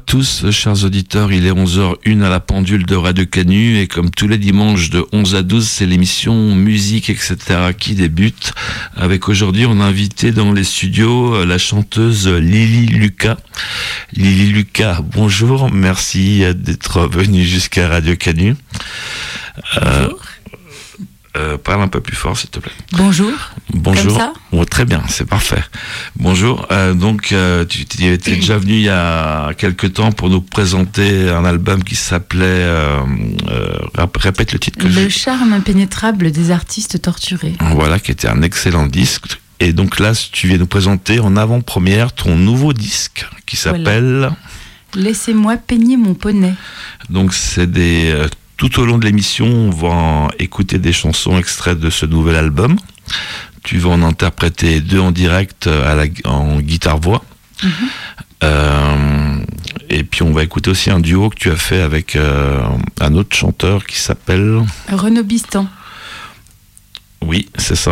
tous, chers auditeurs, il est 11h01 à la pendule de Radio Canu et comme tous les dimanches de 11 à 12, c'est l'émission musique, etc. qui débute. Avec aujourd'hui, on a invité dans les studios la chanteuse Lily Lucas. Lily Lucas, bonjour, merci d'être venue jusqu'à Radio Canu. Bonjour. Parle un peu plus fort, s'il te plaît. Bonjour. Bonjour. Comme ça ? Oh, très bien, c'est parfait. Bonjour. Tu étais déjà venu il y a quelques temps pour nous présenter un album qui s'appelait. Répète le titre. Le charme impénétrable des artistes torturés. Voilà, qui était un excellent disque. Et donc là, tu viens nous présenter en avant-première ton nouveau disque qui s'appelle. Voilà. Laissez-moi peigner mon poney. Donc c'est des. Tout au long de l'émission, on va écouter des chansons extraites de ce nouvel album. Tu vas en interpréter 2 en direct en guitare-voix. Et puis on va écouter aussi un duo que tu as fait avec un autre chanteur qui s'appelle... Renaud Bistan. Oui, c'est ça.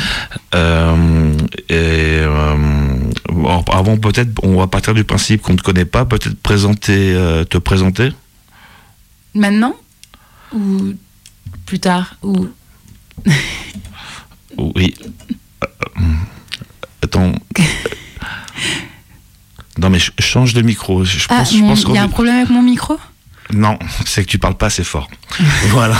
Avant, peut-être, on va partir du principe qu'on ne te connaît pas. Peut-être te présenter. Maintenant ? Ou plus tard ou... Oui. Attends. Non mais change de micro. Je pense il y a un problème avec mon micro ? Non, c'est que tu parles pas assez fort. Voilà.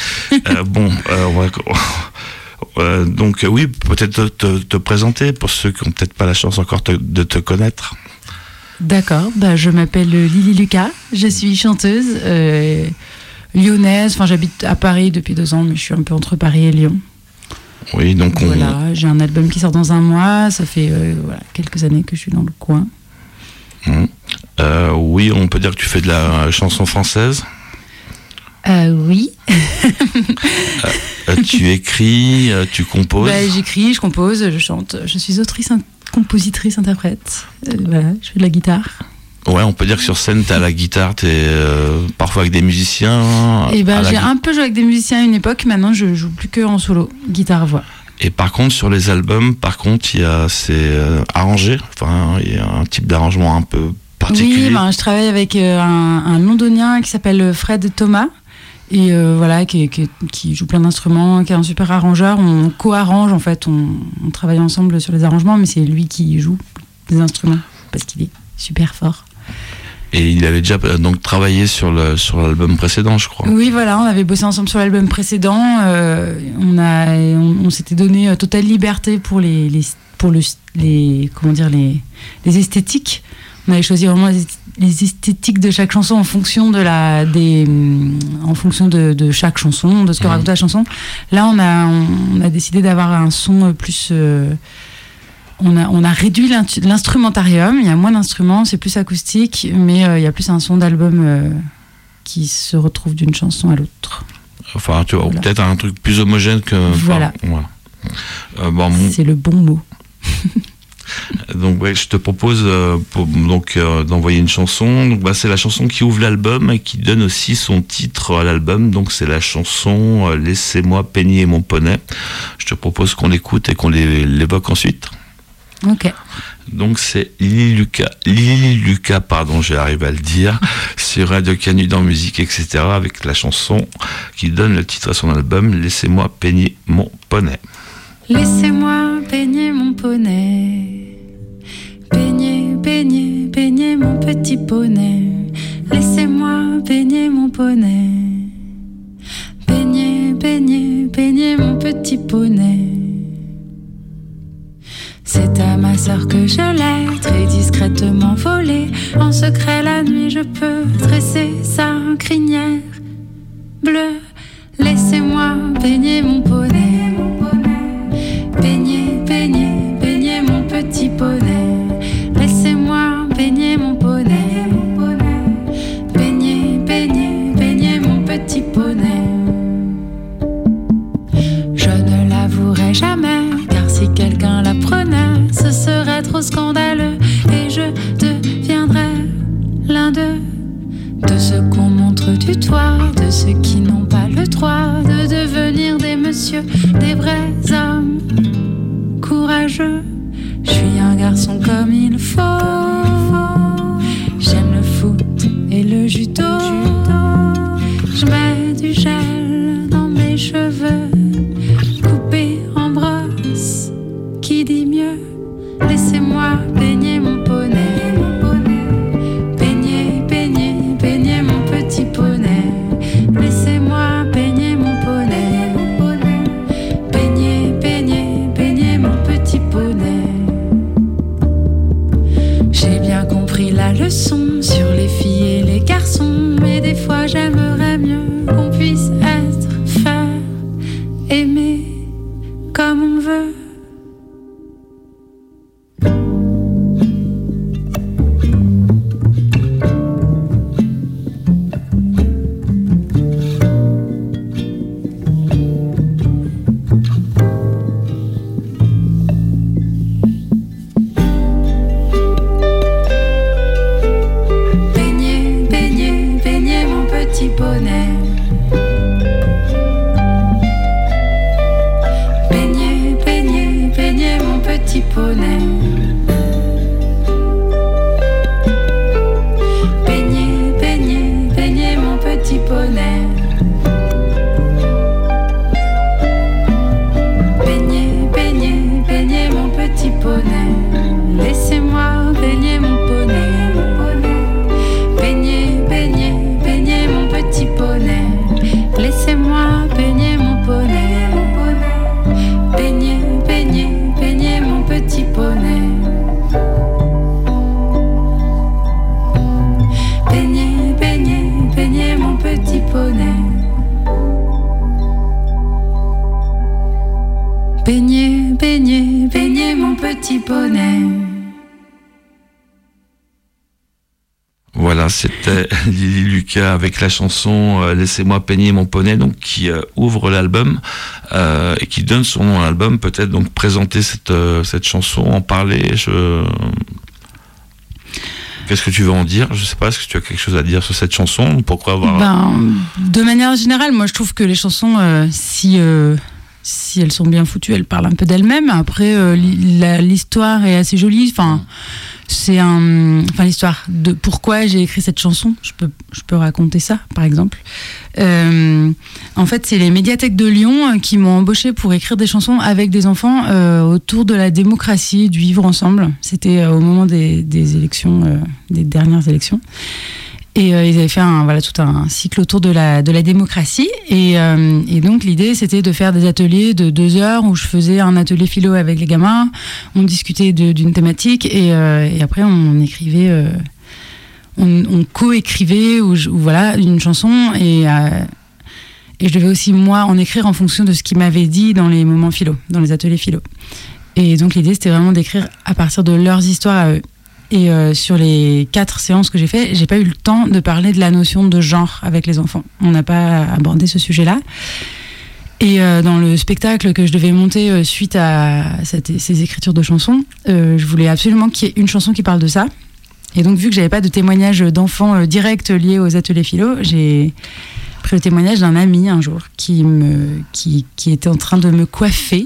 Donc oui, peut-être te présenter pour ceux qui n'ont peut-être pas la chance encore de te connaître. D'accord. Je m'appelle Lily Lucas. Je suis chanteuse. Lyonnaise, j'habite à Paris depuis 2 ans, mais je suis un peu entre Paris et Lyon. Oui, donc Voilà, j'ai un album qui sort dans 1 mois, ça fait quelques années que je suis dans le coin. Oui, on peut dire que tu fais de la chanson française. Oui. Tu écris, tu composes. J'écris, je compose, je chante. Je suis autrice, compositrice, interprète. Voilà, je fais de la guitare. Ouais, on peut dire que sur scène, t'as la guitare, t'es parfois avec des musiciens. J'ai un peu joué avec des musiciens à une époque, maintenant je joue plus que en solo, guitare-voix. Et par contre, sur les albums, c'est arrangé, il y a un type d'arrangement un peu particulier. Oui, je travaille avec un londonien qui s'appelle Fred Thomas, et qui joue plein d'instruments, qui est un super arrangeur. On co-arrange, en fait, on travaille ensemble sur les arrangements, mais c'est lui qui joue des instruments, parce qu'il est super fort. Et il avait déjà donc travaillé sur l'album précédent, je crois. Oui, voilà, on avait bossé ensemble sur l'album précédent. On s'était donné totale liberté pour les esthétiques. On avait choisi vraiment les esthétiques de chaque chanson en fonction de chaque chanson, de ce que raconte la chanson. Là, on a décidé d'avoir un son plus. On a réduit l'instrumentarium, il y a moins d'instruments, c'est plus acoustique, mais il y a plus un son d'album qui se retrouve d'une chanson à l'autre. Enfin, tu vois, voilà. Peut-être un truc plus homogène que... Voilà. C'est le bon mot. Donc, je te propose d'envoyer une chanson. Donc, c'est la chanson qui ouvre l'album et qui donne aussi son titre à l'album. Donc, c'est la chanson « Laissez-moi peigner mon poney ». Je te propose qu'on l'écoute et qu'on l'évoque ensuite. Ok. Donc c'est Lily Lucas, j'ai arrivé à le dire, sur Radio Canu dans musique, etc. avec la chanson qui donne le titre à son album, Laissez-moi peigner mon poney. Laissez-moi peigner mon poney, peigner mon petit poney. Laissez-moi peigner mon poney, peigner mon petit poney. C'est à ma sœur que je l'ai très discrètement volé. En secret la nuit je peux dresser sa crinière bleue. Laissez-moi peigner mon poney, peigner mon petit poney. Laissez-moi peigner mon poney, peigner mon petit poney. Je ne l'avouerai jamais, car si quelqu'un l'apprenait, ce serait trop scandaleux et je deviendrais l'un d'eux. De ceux qu'on montre du doigt, de ceux qui n'ont pas le droit de devenir des messieurs, des vrais hommes courageux. Je suis un garçon comme il faut. J'aime le foot jus d'eau. Je mets du gel dans mes cheveux, coupé en brosse. Qui dit mieux? Laissez-moi peigner mon poney. Peigner, peigner, peigner mon petit poney. Laissez-moi peigner mon poney. Peigner, peigner, peigner mon petit poney. J'ai bien compris la leçon sur les filles et les garçons, mais des fois j'aimerais mieux qu'on puisse être, faire, aimer comme on veut. Baignez, baignez, baignez mon petit poney. Voilà, c'était Lily Lucas avec la chanson Laissez-moi peigner mon poney, donc qui ouvre l'album et qui donne son nom à l'album. Peut-être donc présenter cette chanson, en parler. Qu'est-ce que tu veux en dire? Je sais pas, est-ce que tu as quelque chose à dire sur cette chanson? Pourquoi avoir... de manière générale, moi je trouve que les chansons, si elles sont bien foutues, elles parlent un peu d'elles-mêmes. Après, l'histoire est assez jolie. L'histoire de pourquoi j'ai écrit cette chanson, je peux raconter ça, par exemple. En fait, c'est les médiathèques de Lyon qui m'ont embauchée pour écrire des chansons avec des enfants autour de la démocratie, du vivre ensemble. C'était au moment des élections, des dernières élections. Et ils avaient fait tout un cycle autour de la démocratie. Et donc, l'idée, c'était de faire des ateliers de 2 heures où je faisais un atelier philo avec les gamins. On discutait d'une thématique et après, on écrivait, on co-écrivait une chanson. Et je devais aussi, moi, en écrire en fonction de ce qu'ils m'avaient dit dans les moments philo, dans les ateliers philo. Et donc, l'idée, c'était vraiment d'écrire à partir de leurs histoires à eux. Et sur les 4 séances que j'ai fait, j'ai pas eu le temps de parler de la notion de genre avec les enfants. On n'a pas abordé ce sujet-là. Et dans le spectacle que je devais monter suite à ces écritures de chansons, je voulais absolument qu'il y ait une chanson qui parle de ça. Et donc, vu que j'avais pas de témoignage d'enfants direct lié aux ateliers philo, j'ai pris le témoignage d'un ami un jour qui était en train de me coiffer.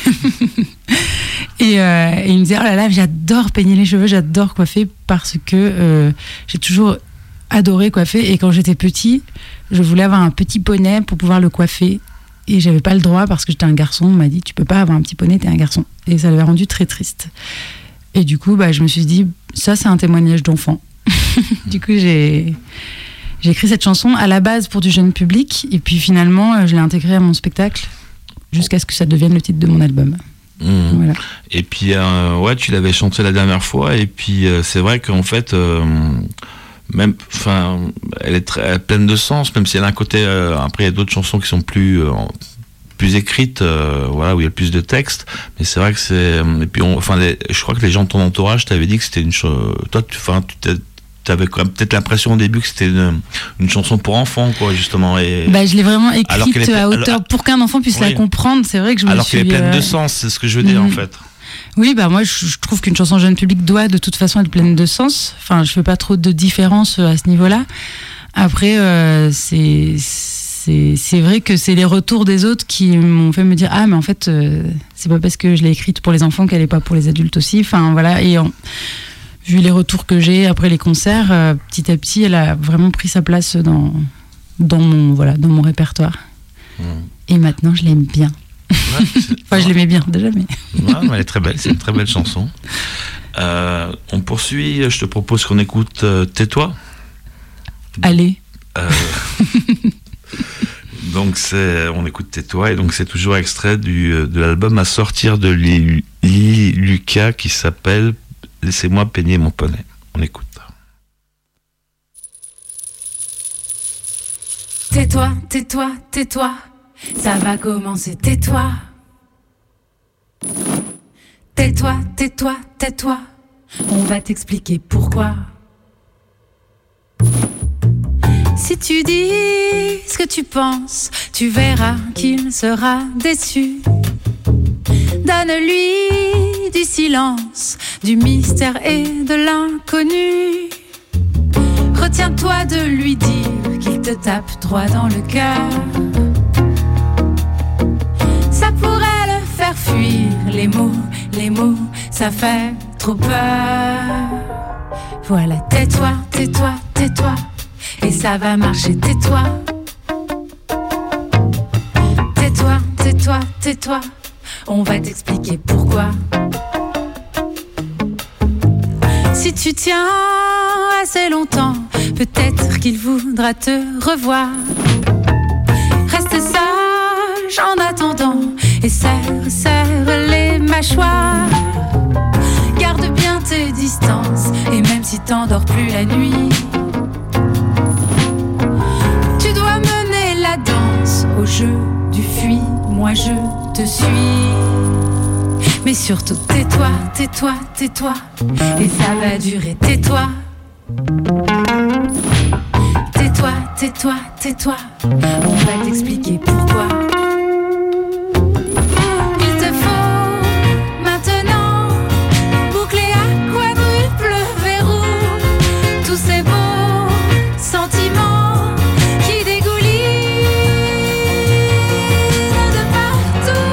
Et il me disait, oh là là, j'adore peigner les cheveux, j'adore coiffer parce que j'ai toujours adoré coiffer. Et quand j'étais petit, je voulais avoir un petit poney pour pouvoir le coiffer. Et j'avais pas le droit parce que j'étais un garçon. On m'a dit, tu peux pas avoir un petit poney, t'es un garçon. Et ça l'avait rendu très triste. Et du coup, je me suis dit, ça, c'est un témoignage d'enfant. Du coup, j'ai écrit cette chanson à la base pour du jeune public. Et puis finalement, je l'ai intégrée à mon spectacle jusqu'à ce que ça devienne le titre de mon album. Voilà. Et puis tu l'avais chanté la dernière fois et puis c'est vrai qu'en fait elle est très pleine de sens, même si elle a un côté après il y a d'autres chansons qui sont plus écrites où il y a plus de texte, mais c'est vrai que c'est et puis je crois que les gens de ton entourage t'avaient dit que c'était une chose, toi t'avais quand même peut-être l'impression au début que c'était une chanson pour enfants, quoi, justement. Et je l'ai vraiment écrite à hauteur pour qu'un enfant puisse la comprendre. C'est vrai que alors qu'elle est pleine de sens, c'est ce que je veux dire, en fait. Oui, moi, je trouve qu'une chanson jeune public doit de toute façon être pleine de sens. Enfin, je fais pas trop de différence à ce niveau-là. Après, c'est vrai que c'est les retours des autres qui m'ont fait me dire, mais en fait, c'est pas parce que je l'ai écrite pour les enfants qu'elle est pas pour les adultes aussi. Enfin, voilà. vu les retours que j'ai après les concerts, petit à petit, elle a vraiment pris sa place dans mon répertoire. Et maintenant, je l'aime bien. Ouais, enfin, je l'aimais bien déjà, mais... Ouais, elle est très belle, c'est une très belle chanson. On poursuit, je te propose qu'on écoute Tais-toi. Allez. Donc on écoute Tais-toi, et donc c'est toujours extrait de l'album à sortir de Lily Lucas qui s'appelle Laissez-moi peigner mon poney. On écoute. Tais-toi, tais-toi, tais-toi, ça va commencer, tais-toi. Tais-toi, tais-toi, tais-toi, on va t'expliquer pourquoi. Si tu dis ce que tu penses, tu verras qu'il sera déçu. Donne-lui du silence, du mystère et de l'inconnu. Retiens-toi de lui dire qu'il te tape droit dans le cœur. Ça pourrait le faire fuir, les mots, ça fait trop peur. Voilà, tais-toi, tais-toi, tais-toi, et ça va marcher, tais-toi. Tais-toi, tais-toi, tais-toi, on va t'expliquer pourquoi. Si tu tiens assez longtemps, peut-être qu'il voudra te revoir. Reste sage en attendant et serre les mâchoires. Garde bien tes distances et même si t'endors plus la nuit, tu dois mener la danse au jeu du fuis. Moi je te suis. Mais surtout tais-toi, tais-toi, tais-toi, et ça va durer, tais-toi. Tais-toi, tais-toi, tais-toi, on va t'expliquer pourquoi. Il te faut maintenant boucler à quadruple verrou tous ces beaux sentiments qui dégoulinent de partout.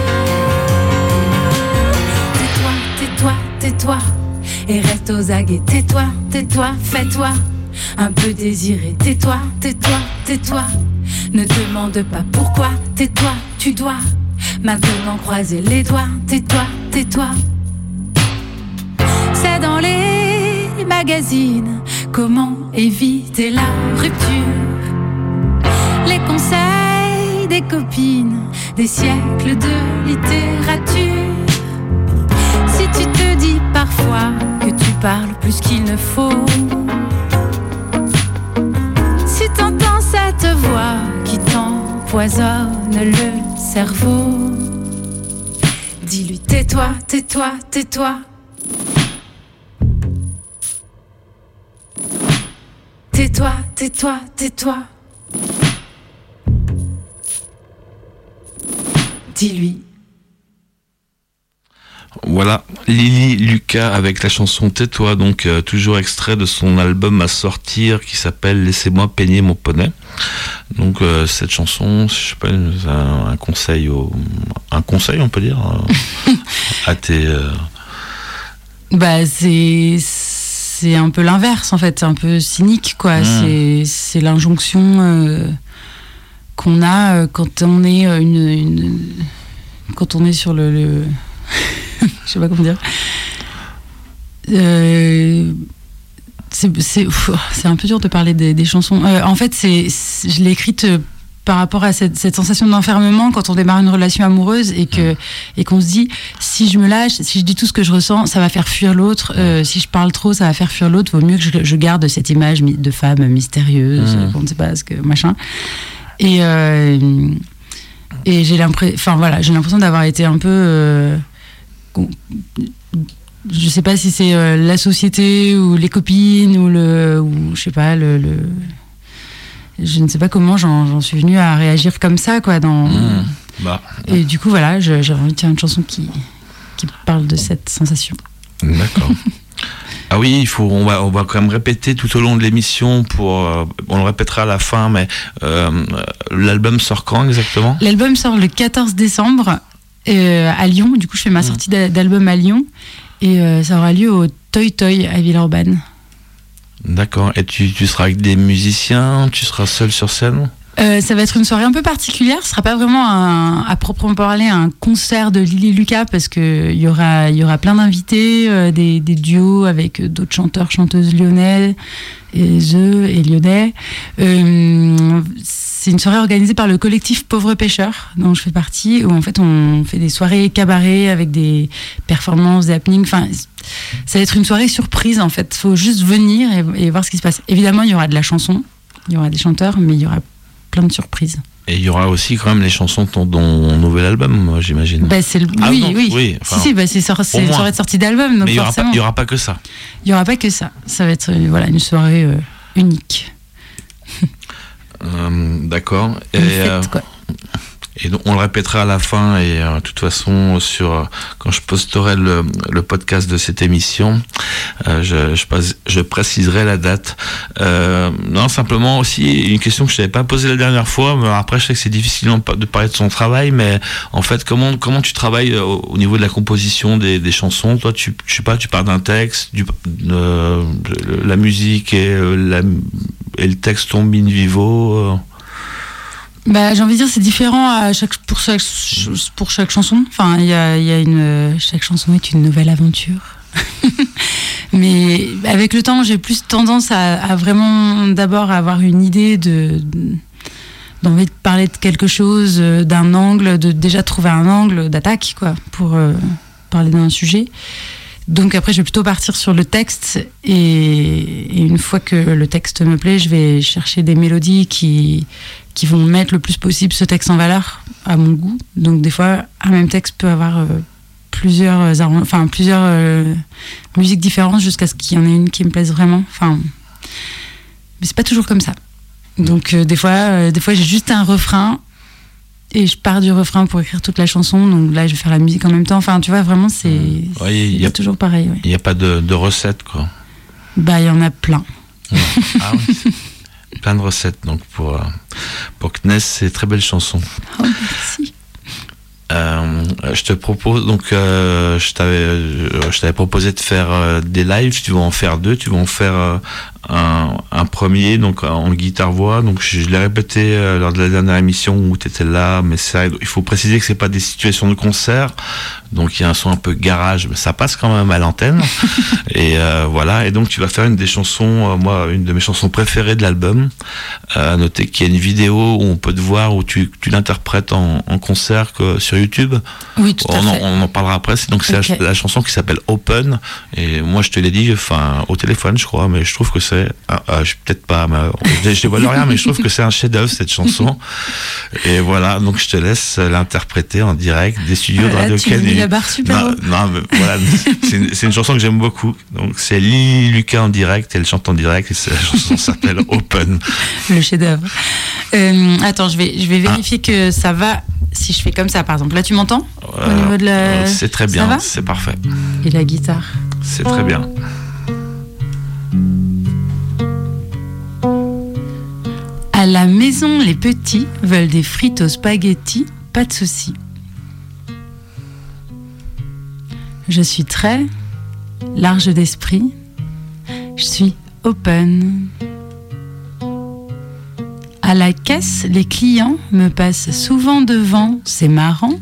Tais-toi, tais-toi, tais-toi, et reste aux aguets, tais-toi, tais-toi, fais-toi un peu désiré, tais-toi, tais-toi, tais-toi. Ne demande pas pourquoi, tais-toi, tu dois maintenant croiser les doigts, tais-toi, tais-toi. C'est dans les magazines, comment éviter la rupture. Les conseils des copines, des siècles de littérature. Si tu te dis parfois que tu parles plus qu'il ne faut, si t'entends cette voix qui t'empoisonne le cerveau, dis-lui tais-toi, tais-toi, tais-toi. Tais-toi, tais-toi, tais-toi. Dis-lui. Voilà, Lily Lucas avec la chanson Tais-toi, donc toujours extrait de son album à sortir qui s'appelle Laissez-moi peigner mon poney. Donc cette chanson, je sais pas, un conseil on peut dire à tes Bah c'est un peu l'inverse en fait, c'est un peu cynique quoi. C'est l'injonction qu'on a quand on est quand on est sur le je sais pas comment dire. C'est un peu dur de parler des chansons. En fait, je l'ai écrite par rapport à cette sensation d'enfermement quand on démarre une relation amoureuse et qu'on se dit si je me lâche, si je dis tout ce que je ressens, ça va faire fuir l'autre. Si je parle trop, ça va faire fuir l'autre. Vaut mieux que je garde cette image de femme mystérieuse, on ne sait pas ce que machin. Et j'ai l'impression d'avoir été un peu je sais pas si c'est la société ou les copines ou je sais pas je ne sais pas comment j'en suis venue à réagir comme ça quoi et du coup voilà, j'ai envie de faire une chanson qui parle de cette sensation. D'accord. Ah oui, on va quand même répéter tout au long de l'émission on le répétera à la fin, mais l'album sort quand exactement ? L'album sort le 14 décembre à Lyon. Du coup, je fais ma sortie d'album à Lyon. Et ça aura lieu au Toy Toy à Villeurbanne. D'accord. Et tu seras avec des musiciens? Tu seras seul sur scène? Ça va être une soirée un peu particulière. Ce sera pas vraiment à proprement parler un concert de Lily Lucas, parce que il y aura plein d'invités, des duos avec d'autres chanteurs, chanteuses lyonnais et lyonnais. C'est une soirée organisée par le collectif Pauvres Pêcheurs, dont je fais partie, où en fait on fait des soirées cabaret avec des performances, des happenings. Enfin, ça va être une soirée surprise en fait. Faut juste venir et voir ce qui se passe. Évidemment, il y aura de la chanson, il y aura des chanteurs, mais il y aura plein de surprises. Et il y aura aussi quand même les chansons de ton nouvel album, j'imagine. Bah, oui. Enfin, c'est une soirée de sortie d'album. Donc mais il y aura pas que ça. Il y aura pas que ça. Ça va être une soirée unique. D'accord. Fête, quoi. Et donc, on le répétera à la fin, et de toute façon, quand je posterai le podcast de cette émission, je préciserai la date. Non, simplement aussi une question que je t'avais pas posée la dernière fois, mais après je sais que c'est difficile de parler de son travail, mais en fait, comment tu travailles au niveau de la composition des chansons? Toi, tu pars d'un texte, la musique et le texte tombent in vivo. Bah, j'ai envie de dire, c'est différent pour chaque chanson. Enfin, chaque chanson est une nouvelle aventure. Mais avec le temps, j'ai plus tendance à vraiment d'abord avoir une idée d'envie de parler de quelque chose, d'un angle, de déjà trouver un angle d'attaque, quoi, pour parler d'un sujet. Donc après, je vais plutôt partir sur le texte, et une fois que le texte me plaît, je vais chercher des mélodies qui vont mettre le plus possible ce texte en valeur, à mon goût. Donc des fois, un même texte peut avoir plusieurs musiques différentes jusqu'à ce qu'il y en ait une qui me plaise vraiment. Enfin, mais c'est pas toujours comme ça. Donc des fois j'ai juste un refrain et je pars du refrain pour écrire toute la chanson. Donc là, je vais faire la musique en même temps. Enfin, tu vois, vraiment, c'est toujours pareil. Ouais. Il n'y a pas de recette, quoi. Bah, il y en a plein. Ah oui. Plein de recettes, donc pour Kness, c'est très belle chanson. Oh, merci. Je te propose, donc je t'avais proposé de faire des lives. Tu vas en faire 2. Tu vas en faire un premier, donc en guitare-voix. Donc je l'ai répété lors de la dernière émission où tu étais là, mais il faut préciser que c'est pas des situations de concert. Donc il y a un son un peu garage, mais ça passe quand même à l'antenne. Et voilà. Et donc tu vas faire une des chansons, une de mes chansons préférées de l'album. À noter qu'il y a une vidéo où on peut te voir, où tu l'interprètes en concert sur YouTube. Oui, tout à fait. On en parlera après. Donc c'est okay. la chanson qui s'appelle Open. Et moi je te l'ai dit, au téléphone, je crois, mais je trouve que c'est, je peut-être pas, je dévoile rien, mais je trouve que c'est un chef-d'œuvre cette chanson. Et voilà, donc je te laisse l'interpréter en direct des studios de Radio Canu. La barre super haut. Non, mais voilà, c'est une chanson que j'aime beaucoup. Donc c'est Lily Lucas en direct, elle chante en direct, et la chanson s'appelle Open. Le chef-d'œuvre. Attends, je vais vérifier que ça va. Si je fais comme ça, par exemple, là tu m'entends au niveau de la... C'est très bien, c'est parfait. Et la guitare. C'est très bien. À la maison, les petits veulent des frites aux spaghettis, pas de souci. Je suis très large d'esprit, je suis open. À la caisse, les clients me passent souvent devant, c'est marrant.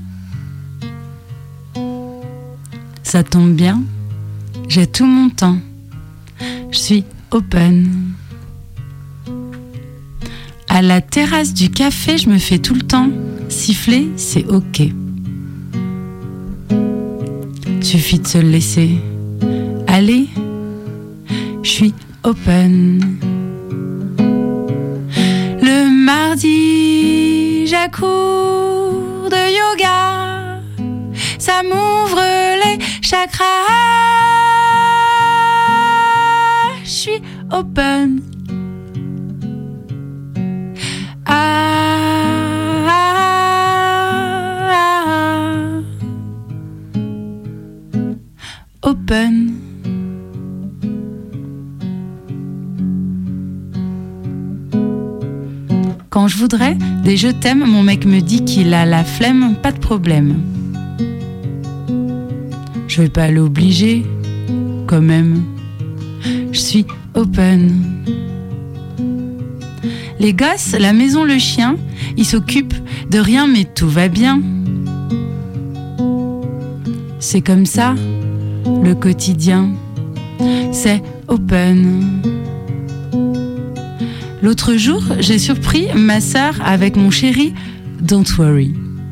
Ça tombe bien, j'ai tout mon temps, je suis open. À la terrasse du café, je me fais tout le temps siffler, c'est ok. Suffit de se laisser aller, je suis open. Le mardi, j'accours de yoga, ça m'ouvre les chakras, je suis open. Open. Quand je voudrais des je t'aime, mon mec me dit qu'il a la flemme, pas de problème. Je vais pas l'obliger, quand même, je suis open. Les gosses, la maison, le chien, ils s'occupent de rien mais tout va bien. C'est comme ça, le quotidien, c'est open. L'autre jour, j'ai surpris ma sœur avec mon chéri, don't worry.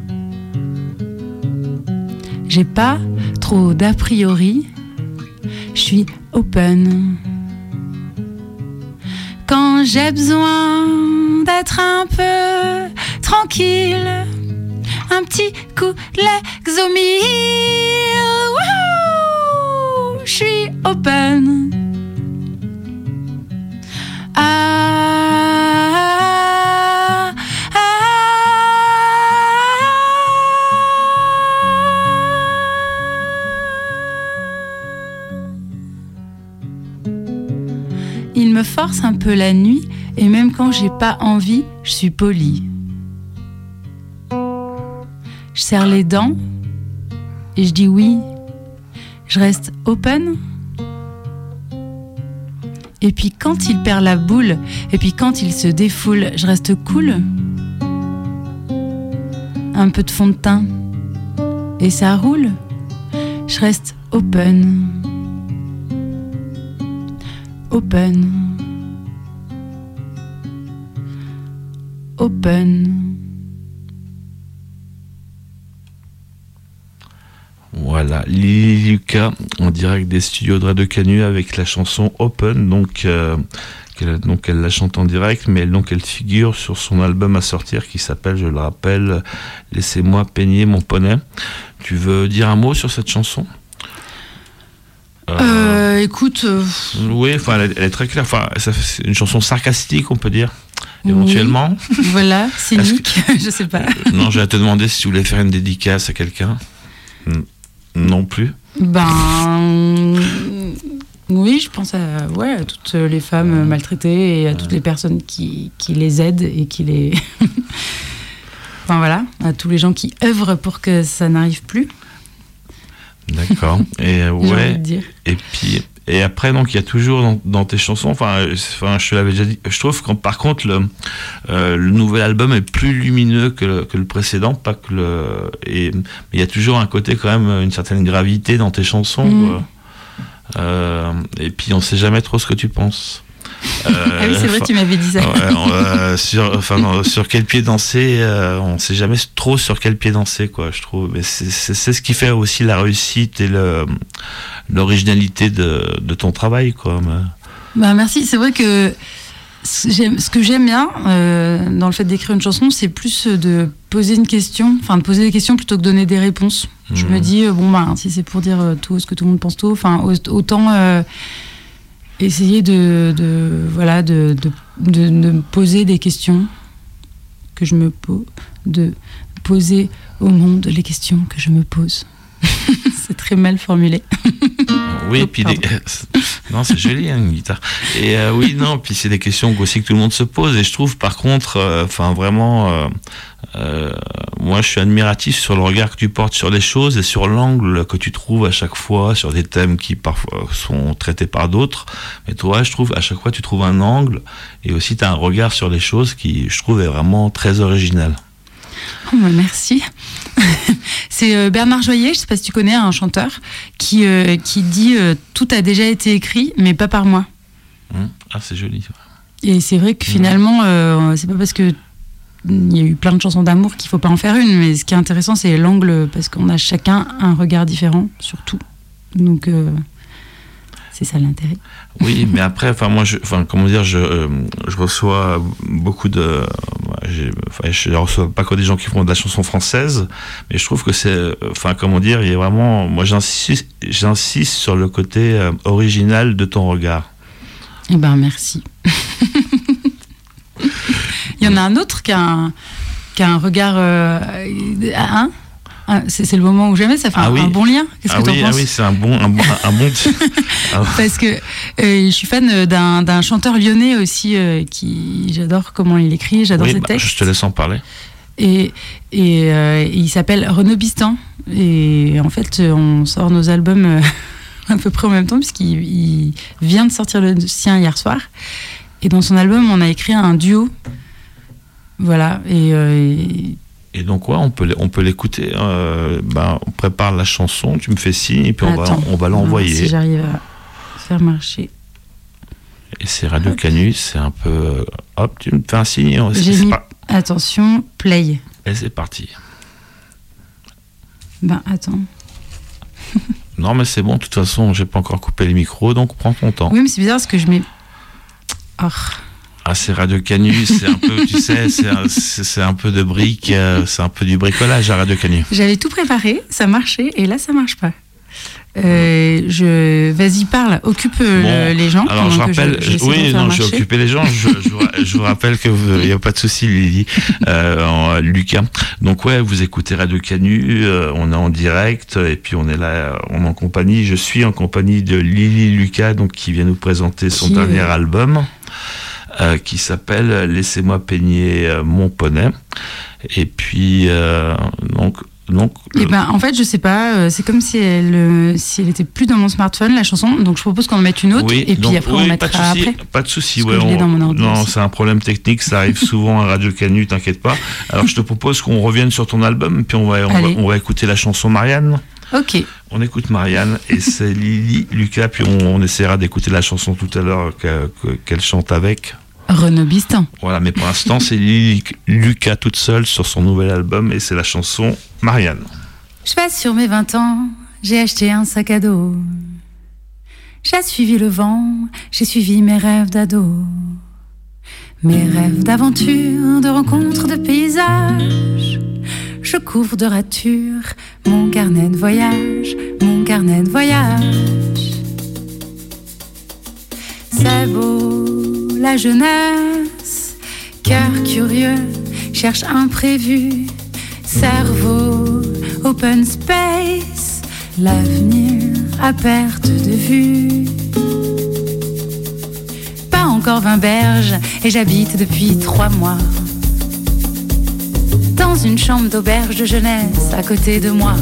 J'ai pas trop d'a priori, je suis open. Quand j'ai besoin d'être un peu tranquille, un petit coup de Lexomil, je suis open. Il me force un peu la nuit et même quand j'ai pas envie, je suis polie. Je serre les dents et je dis oui. Je reste open. Et puis quand il perd la boule, et puis quand il se défoule, je reste cool. Un peu de fond de teint et ça roule. Je reste open. Open. Open. Voilà, Lily Lucas en direct des studios de Radio Canu avec la chanson Open, donc elle la chante en direct, mais donc elle figure sur son album à sortir qui s'appelle, je le rappelle, Laissez-moi peigner mon poney. Tu veux dire un mot sur cette chanson ? Écoute. Oui, enfin, elle est très claire. Enfin, c'est une chanson sarcastique, on peut dire, éventuellement. Oui, voilà, cynique, je sais pas. Non, je vais te demander si tu voulais faire une dédicace à quelqu'un. Non plus. Oui, je pense à toutes les femmes maltraitées et à toutes les personnes qui les aident et qui les. Enfin voilà, à tous les gens qui œuvrent pour que ça n'arrive plus. D'accord. Et J'ai envie de dire. Et après, donc, il y a toujours dans tes chansons, enfin, je te l'avais déjà dit, je trouve que par contre, le nouvel album est plus lumineux que le précédent, mais il y a toujours un côté, quand même, une certaine gravité dans tes chansons. Et puis, on sait jamais trop ce que tu penses. Ah oui, c'est vrai, tu m'avais dit ça. Sur quel pied danser, on sait jamais trop sur quel pied danser, quoi, je trouve. Mais c'est ce qui fait aussi la réussite et l'originalité de ton travail, quoi. Merci, c'est vrai que ce que j'aime bien dans le fait d'écrire une chanson, c'est plus de poser une question, de poser des questions plutôt que de donner des réponses. Je me dis, si c'est pour dire tout ce que tout le monde pense tout, autant essayer de poser des questions que je me pose, de poser au monde les questions que je me pose. C'est très mal formulé. Oui, et puis non, c'est joli, une guitare. Et puis c'est des questions aussi que tout le monde se pose. Et je trouve, par contre, moi, je suis admiratif sur le regard que tu portes sur les choses et sur l'angle que tu trouves à chaque fois sur des thèmes qui parfois sont traités par d'autres. Mais toi, je trouve, à chaque fois, tu trouves un angle et aussi tu as un regard sur les choses qui, je trouve, est vraiment très original. Oh, merci. C'est Bernard Joyer, je sais pas si tu connais, un chanteur qui dit tout a déjà été écrit, mais pas par moi. Ah, c'est joli. Et c'est vrai que finalement, c'est pas parce que il y a eu plein de chansons d'amour qu'il faut pas en faire une, mais ce qui est intéressant, c'est l'angle, parce qu'on a chacun un regard différent sur tout. Donc c'est ça l'intérêt. Oui, mais après, je reçois beaucoup de. Je reçois pas que des gens qui font de la chanson française, mais je trouve que c'est. Il y a vraiment. Moi, j'insiste sur le côté original de ton regard. Eh ben, merci. Il y en a un autre qui a un regard. C'est le moment où jamais ça fait un bon lien. Qu'est-ce que t'en penses ? Ah oui, c'est un bon. Parce que je suis fan d'un chanteur lyonnais aussi qui j'adore comment il écrit, j'adore ses textes. Je te laisse en parler. Et il s'appelle Renaud Bistan. Et en fait, on sort nos albums à peu près en même temps, puisqu'il vient de sortir le sien hier soir. Et dans son album, on a écrit un duo. Voilà. Et donc, ouais, on peut l'écouter. On prépare la chanson, tu me fais signe, et puis on va l'envoyer. Si j'arrive à faire marcher. Et c'est Radio Canu, c'est un peu... Hop, tu me fais un signe. Attention, play. Et c'est parti. Attends. Non, mais c'est bon, de toute façon, j'ai pas encore coupé les micros, donc prends ton temps. Oui, mais c'est bizarre parce que je mets... Oh. Ah, c'est Radio Canu, c'est un peu, tu sais, c'est un peu de briques, c'est un peu du bricolage à Radio Canu. J'avais tout préparé, ça marchait, et là, ça marche pas. Vas-y, parle, occupe les gens. Alors je rappelle, j'ai occupé les gens. Je vous rappelle que il n'y a pas de souci, Lily, Lucas. Donc ouais, vous écoutez Radio Canu, on est en direct et puis on est là, on est en compagnie. Je suis en compagnie de Lily Lucas, donc qui vient nous présenter son dernier album. Qui s'appelle Laissez-moi peigner mon poney. Et puis donc. En fait, je sais pas, c'est comme si elle était plus dans mon smartphone, la chanson, donc je propose qu'on en mette une autre, puis après on mettra après. Pas de souci, non, c'est un problème technique, ça arrive souvent à Radio Canu, t'inquiète pas. Alors je te propose qu'on revienne sur ton album, puis on va écouter la chanson Marianne. Ok. On écoute Marianne, et c'est Lily Lucas, puis on essaiera d'écouter la chanson tout à l'heure qu'elle chante avec Renaud Bistan. Voilà, mais pour l'instant, c'est Lily Lucas toute seule sur son nouvel album et c'est la chanson Marianne. Je passe sur mes 20 ans, j'ai acheté un sac à dos. J'ai suivi le vent, j'ai suivi mes rêves d'ado. Mes rêves d'aventure, de rencontres, de paysages. Je couvre de ratures mon carnet de voyage, mon carnet de voyage. C'est beau la jeunesse, cœur curieux, cherche imprévu, cerveau, open space, l'avenir à perte de vue. Pas encore 20 berges et j'habite depuis 3 mois dans une chambre d'auberge de jeunesse à côté de moi.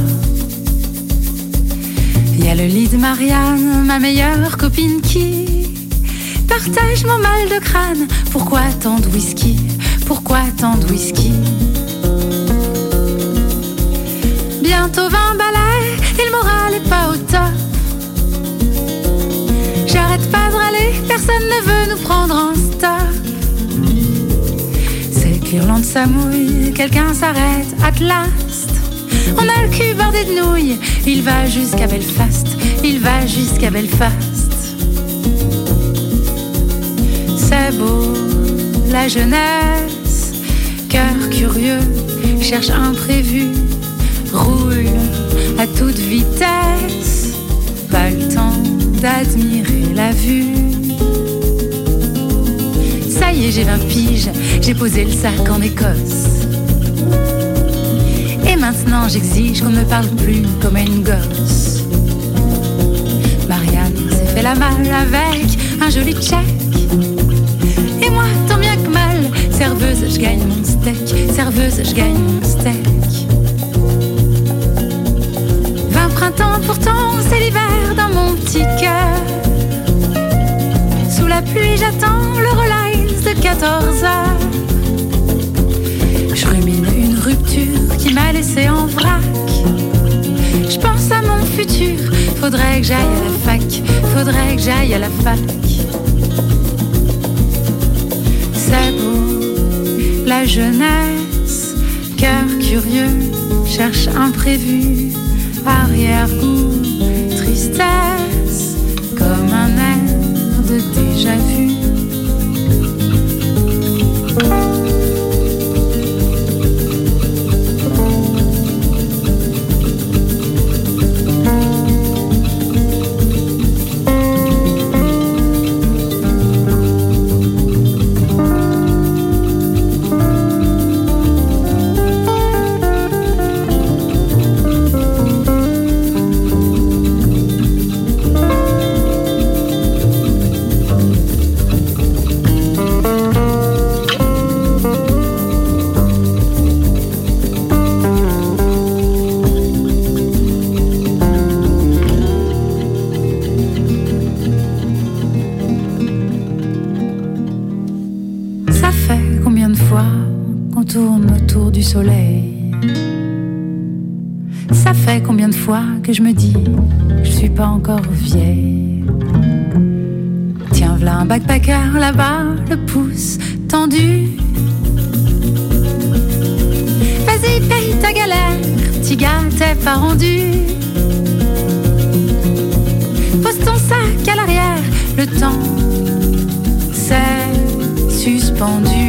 Il y a le lit de Marianne, ma meilleure copine qui partage mon mal de crâne. Pourquoi tant de whisky? Pourquoi tant de whisky? Bientôt 20 balais et le moral est pas au top. J'arrête pas de râler, personne ne veut nous prendre en stop. C'est que l'Irlande s'amouille, quelqu'un s'arrête at last. On a le cul bordé de nouilles, il va jusqu'à Belfast, il va jusqu'à Belfast. C'est beau, la jeunesse, cœur curieux, cherche imprévu, roule à toute vitesse, pas le temps d'admirer la vue. Ça y est, j'ai 20 piges, j'ai posé le sac en Écosse. Et maintenant j'exige qu'on ne me parle plus comme une gosse. Marianne s'est fait la malle avec un joli chèque. Et moi, tant bien que mal, serveuse, je gagne mon steak. Serveuse, je gagne mon steak. 20 printemps, pourtant, c'est l'hiver dans mon petit cœur. Sous la pluie, j'attends le Rolls de 14 heures. Je rumine une rupture qui m'a laissé en vrac. Je pense à mon futur. Faudrait que j'aille à la fac. Faudrait que j'aille à la fac. C'est beau, la jeunesse, cœur curieux, cherche imprévu, arrière-goût, tristesse, comme un air de déjà-vu. soleil. Ça fait combien de fois que je me dis que je suis pas encore vieille. Tiens, v'là un backpacker là-bas, le pouce tendu. Vas-y, paye ta galère, petit gars, t'es pas rendu. Pose ton sac à l'arrière, le temps s'est suspendu.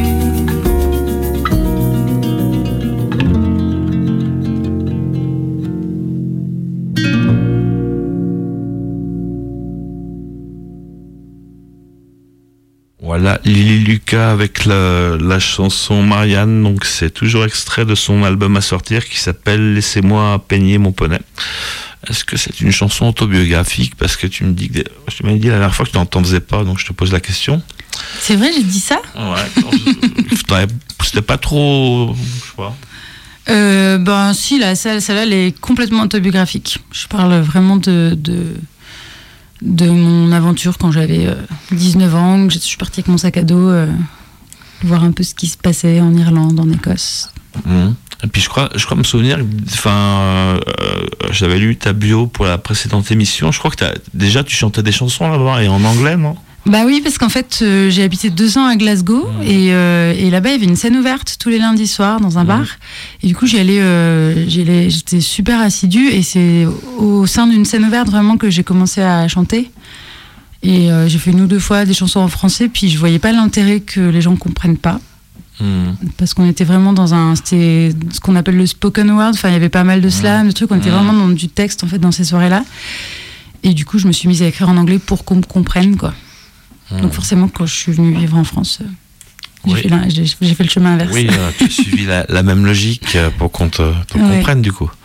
Voilà, Lily Lucas avec la chanson Marianne, donc c'est toujours extrait de son album à sortir qui s'appelle Laissez-moi peigner mon poney. Est-ce que c'est une chanson autobiographique? Parce que tu m'as dit la dernière fois que tu n'entendais pas, donc je te pose la question. C'est vrai, j'ai dit ça? Ouais, c'était pas trop... Je sais pas. Ben si, là, celle-là, elle est complètement autobiographique. Je parle vraiment de mon aventure quand j'avais 19 ans, que je suis partie avec mon sac à dos voir un peu ce qui se passait en Irlande, en Écosse. Et puis je crois me souvenir, j'avais lu ta bio pour la précédente émission, je crois que tu chantais des chansons là-bas et en anglais, non? Bah oui, parce qu'en fait, j'ai habité 2 ans à Glasgow et là-bas, il y avait une scène ouverte tous les lundis soirs dans un bar. Et du coup, j'étais super assidue et c'est au sein d'une scène ouverte vraiment que j'ai commencé à chanter. Et j'ai fait 1 ou 2 fois des chansons en français, puis je voyais pas l'intérêt que les gens comprennent pas. Parce qu'on était vraiment c'était ce qu'on appelle le spoken word, enfin il y avait pas mal de slam, de trucs, on était vraiment dans du texte en fait dans ces soirées-là. Et du coup, je me suis mise à écrire en anglais pour qu'on me comprenne, quoi. Donc forcément, quand je suis venue vivre en France, j'ai fait le chemin inverse. Oui, tu as suivi la même logique pour qu'on comprenne du coup.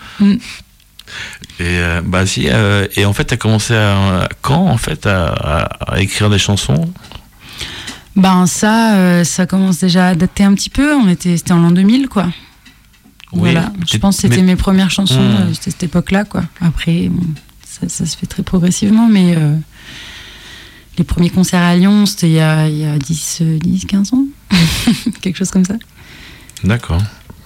Et en fait, tu as commencé quand en fait à écrire des chansons? Ben ça commence déjà à dater un petit peu. C'était en l'an 2000, quoi. Oui, voilà. Je pense que c'était mes premières chansons, c'était cette époque-là, quoi. Après, ça se fait très progressivement, mais les premiers concerts à Lyon, c'était il y a 10-15 ans. Quelque chose comme ça. D'accord.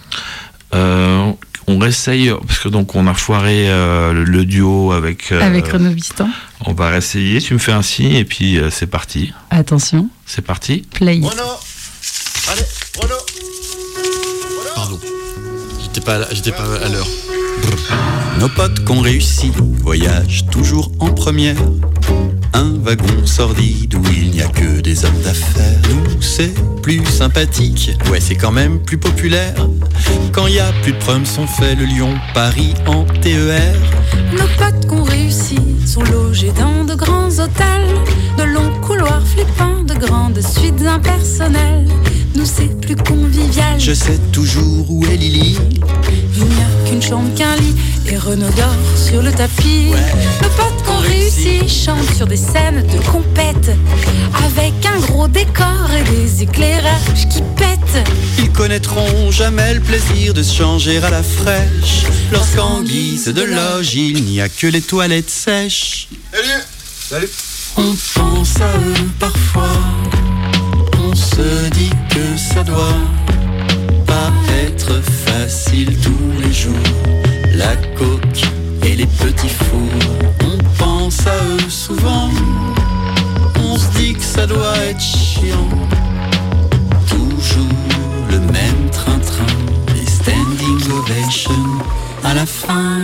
On réessaye, parce que donc on a foiré le duo avec Renaud Bistan. On va réessayer, tu me fais un signe et puis c'est parti. Attention. C'est parti. Play. Renaud. Allez, Renaud. Pardon. J'étais pas à l'heure. Nos potes qu'on réussit voyagent toujours en première. Un wagon sordide où il n'y a que des hommes d'affaires. Nous, c'est plus sympathique, ouais, c'est quand même plus populaire. Quand il y a plus de prums, on fait le Lyon-Paris en TER. Nos potes qu'on réussit sont logés dans de grands hôtels, de longs couloirs flippants, de grandes suites impersonnelles. Nous, c'est plus convivial. Je sais toujours où est Lily. Il n'y a qu'une chambre, qu'un lit, et Renaud dort sur le tapis. Ouais. Nos potes qu'on réussit chantent sur des scènes de compète, avec un gros décor et des éclairages qui pètent. Ils connaîtront jamais le plaisir de se changer à la fraîche. Lorsqu'en guise de loge, il n'y a que les toilettes sèches. Salut. On pense à eux parfois. On se dit que ça doit pas être facile tous les jours. La coke et les petits fours. On pense à eux souvent. On se dit que ça doit être chiant. Toujours le même train-train. Les standing ovations à la fin.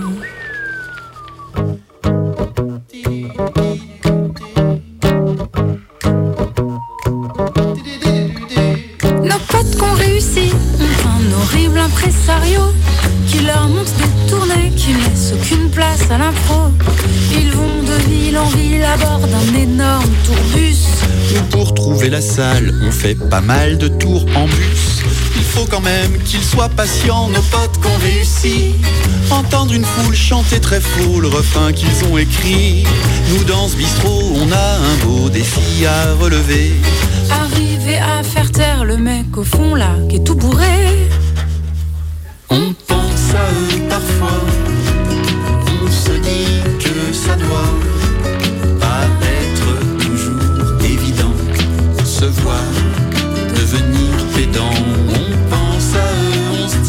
Nos potes qu'on réussit ont un horrible impresario qui leur monte des tournées, qui laisse aucune place à l'impro. Ils vont de ville en ville à bord d'un énorme tourbus. Pour trouver la salle, on fait pas mal de tours en bus. Il faut quand même qu'ils soient patients, nos potes qu'on réussit. Entendre une foule chanter très faux le refrain qu'ils ont écrit. Nous dans ce bistrot, on a un beau défi à relever. Arriver à faire taire le mec au fond là, qui est tout bourré. On pense à eux parfois. On se dit que ça doit pas être toujours évident. Se voir, devenir pédant. On pense à eux, on se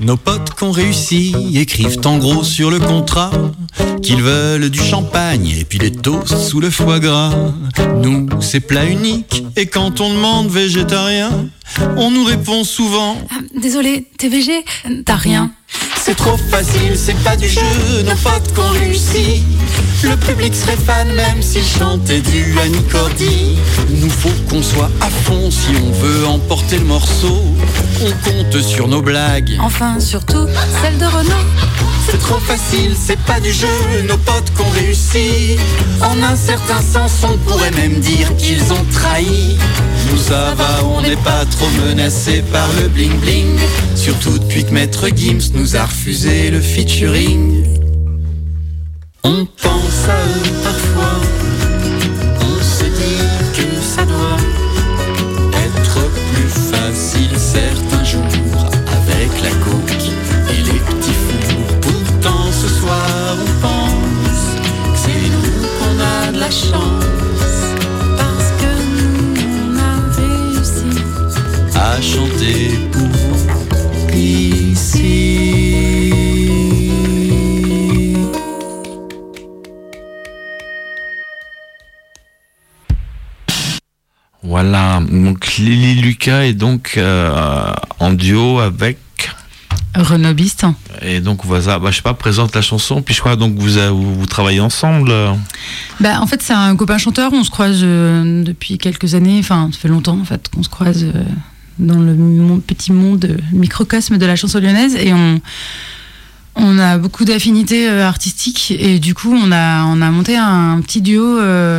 Nos potes qu'on réussit écrivent en gros sur le contrat qu'ils veulent du champagne et puis des toasts sous le foie gras. Nous, c'est plat unique et quand on demande végétarien, on nous répond souvent désolé, t'es végé, t'as rien. c'est trop facile, c'est pas du jeu, nos potes qu'on réussit. Le public serait fan même s'il chantait du Annie Cordy. Nous faut qu'on soit à fond si on veut emporter le morceau. On compte sur nos blagues, Enfin, surtout, celle de Renaud. c'est trop facile, c'est pas du jeu, nos potes qu'on réussit. En un certain sens, on pourrait même dire qu'ils ont trahi. Nous ça va, on n'est pas trop menacés par le bling bling. Surtout depuis que Maître Gims nous a refusé le featuring. On pense à eux parfois, on se dit que ça doit être plus facile certains jours avec la coque et les petits fours. Pourtant ce soir on pense que c'est nous qu'on a de la chance, Parce que nous, on a réussi. à chanter pour vous ici. Voilà, donc Lily Lucas est donc en duo avec... Renaud Bistan. Et donc voilà, je sais pas, présente la chanson, puis je crois donc vous travaillez ensemble. En fait, c'est un copain chanteur, on se croise depuis quelques années, enfin, ça fait longtemps en fait qu'on se croise dans le petit monde, microcosme de la chanson lyonnaise, et on a beaucoup d'affinités artistiques, et du coup, on a monté un petit duo,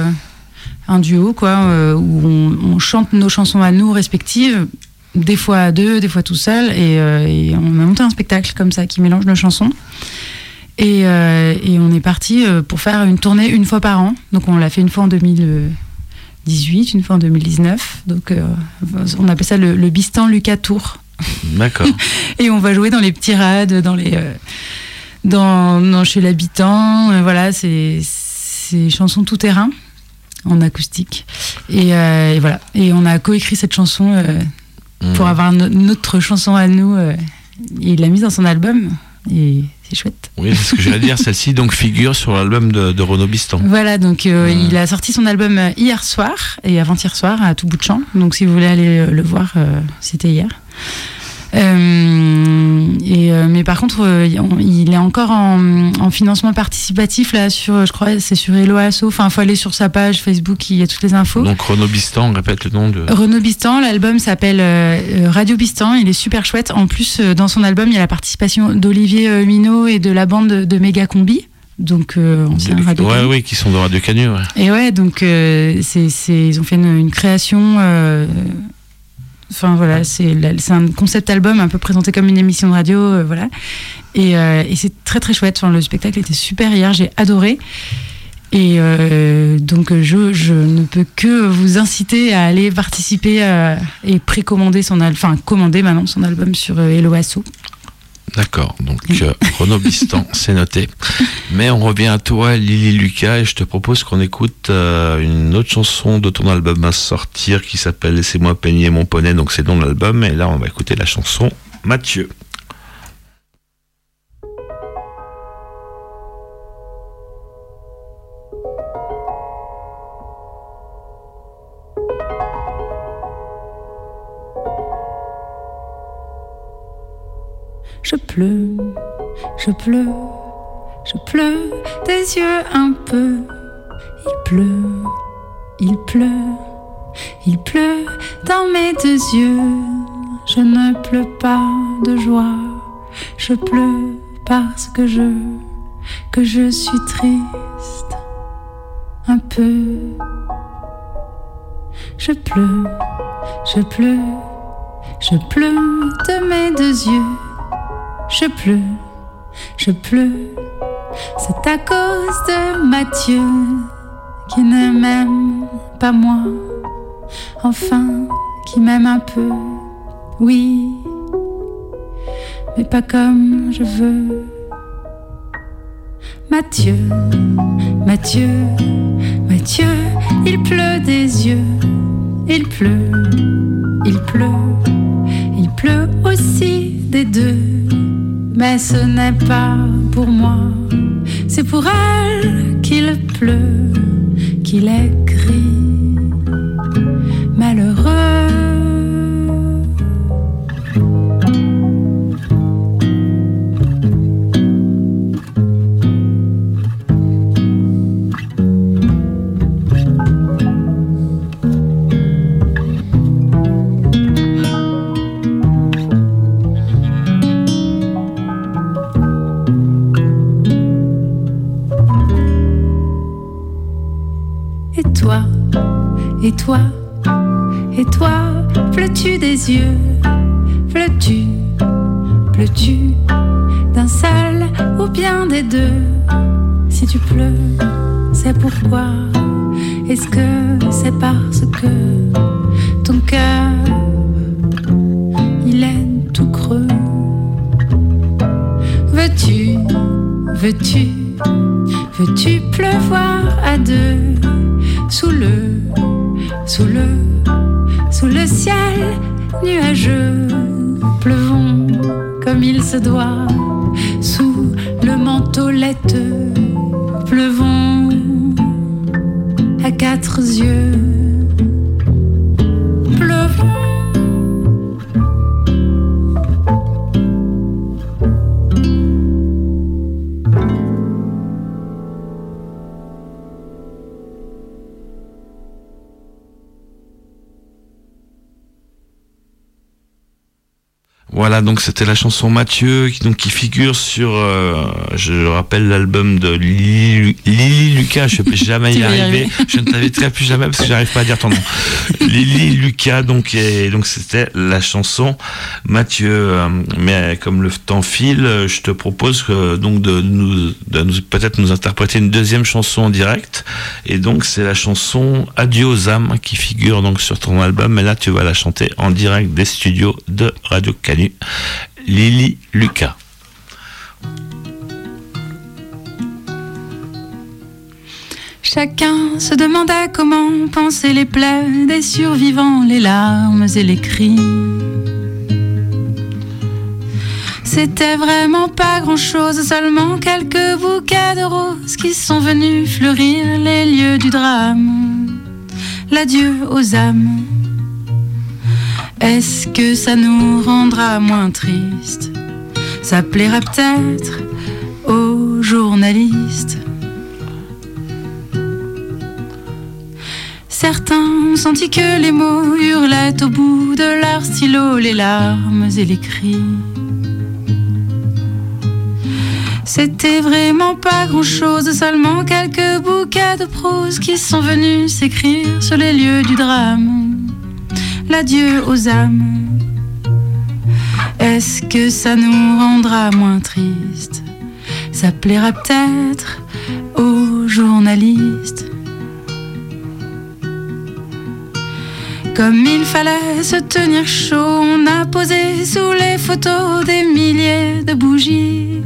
où on chante nos chansons à nous respectives, des fois à deux, des fois tout seul, et on a monté un spectacle comme ça qui mélange nos chansons. Et on est parti pour faire une tournée une fois par an. Donc on l'a fait une fois en 2018, une fois en 2019. Donc on appelle ça le Bistan Lucas Tour. D'accord. Et on va jouer dans les petits rades, dans chez l'habitant. Voilà, c'est chansons tout terrain en acoustique. Et voilà. Et on a coécrit cette chanson pour avoir notre chanson à nous. Il l'a mise dans son album. Et c'est chouette. Oui, c'est ce que j'allais dire. Celle-ci donc figure sur l'album de Renaud Bistan. Voilà, donc il a sorti son album hier soir et avant-hier soir à tout bout de champ. Donc si vous voulez aller le voir, c'était hier. Mais par contre, il est encore en financement participatif là sur, je crois, c'est sur Hello Asso. Enfin, faut aller sur sa page Facebook, il y a toutes les infos. Donc Renaud Bistan, on répète le nom de. Renaud Bistan, l'album s'appelle Radio Bistan. Il est super chouette. En plus, dans son album, il y a la participation d'Olivier Minot et de la bande de Méga Combi. Donc, ancien Radio Canu. Oui, qui sont de Radio Canu. Ouais. Et ouais, donc ils ont fait une création. Enfin voilà, c'est un concept album un peu présenté comme une émission de radio, voilà. Et c'est très très chouette. Enfin, le spectacle était super hier, j'ai adoré. Et donc je ne peux que vous inciter à aller participer et précommander commander maintenant son album sur Hello Asso. D'accord, donc Renaud Bistan, c'est noté. Mais on revient à toi, Lily Lucas, et je te propose qu'on écoute une autre chanson de ton album à sortir qui s'appelle Laissez-moi peigner mon poney, donc c'est dans l'album, et là on va écouter la chanson Mathieu. Je pleure, je pleure, je pleure des yeux un peu. Il pleut, il pleut, il pleut dans mes deux yeux. Je ne pleure pas de joie, je pleure parce que je suis triste un peu. Je pleure, je pleure, je pleure de mes deux yeux. Je pleure, c'est à cause de Mathieu qui ne m'aime pas moi, enfin qui m'aime un peu, oui, mais pas comme je veux. Mathieu, Mathieu, Mathieu, il pleut des yeux, il pleut, il pleut, il pleut aussi des deux. ce n'est pas pour moi, c'est pour elle qu'il pleut, qu'il est gris, malheureux. Et toi, et toi, pleures-tu des yeux? Pleures-tu, pleures-tu d'un seul ou bien des deux? Si tu pleures, c'est pourquoi? Est-ce que c'est parce que ton cœur, il est tout creux? Veux-tu, veux-tu, veux-tu pleuvoir à deux? Sous le ciel nuageux, pleuvons comme il se doit, sous le manteau laiteux, pleuvons à quatre yeux, pleuvons. Voilà, donc c'était la chanson Mathieu qui figure sur, je le rappelle, l'album de Lily Lucas. Je ne vais jamais y arriver. Je ne t'inviterai plus jamais parce que j'arrive pas à dire ton nom. Lily Lucas, donc c'était la chanson Mathieu. Mais comme le temps file, je te propose donc de nous peut-être nous interpréter une deuxième chanson en direct. Et donc c'est la chanson Adieu aux âmes qui figure donc sur ton album. Mais là tu vas la chanter en direct des studios de Radio Canu. Lily Lucas. Chacun se demandait comment pensaient les plaies des survivants, les larmes et les cris. C'était vraiment pas grand-chose, seulement quelques bouquets de roses qui sont venus fleurir les lieux du drame. L'adieu aux âmes. Est-ce que ça nous rendra moins tristes? Ça plaira peut-être aux journalistes. Certains ont senti que les mots hurlaient au bout de leur stylo, les larmes et les cris. C'était vraiment pas grand-chose, seulement quelques bouquets de prose qui sont venus s'écrire sur les lieux du drame. L'adieu aux âmes. Est-ce que ça nous rendra moins tristes? Ça plaira peut-être aux journalistes. Comme il fallait se tenir chaud, on a posé sous les photos des milliers de bougies.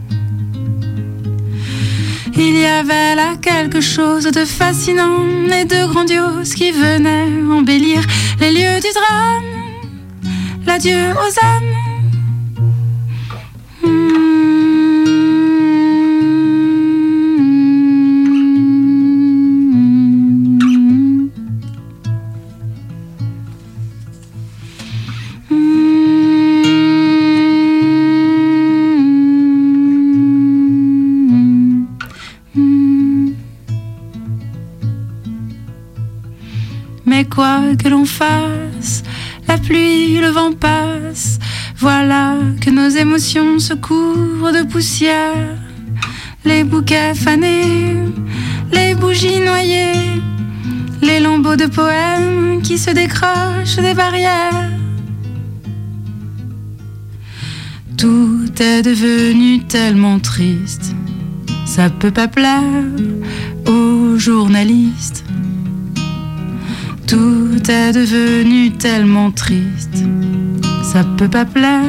Il y avait là quelque chose de fascinant et de grandiose qui venait embellir les lieux du drame. L'adieu aux âmes. Mais quoi que l'on fasse, la pluie, le vent passe. Voilà que nos émotions se couvrent de poussière. Les bouquets fanés, les bougies noyées, les lambeaux de poèmes qui se décrochent des barrières. Tout est devenu tellement triste, ça peut pas plaire aux journalistes. Tout est devenu tellement triste, ça peut pas plaire.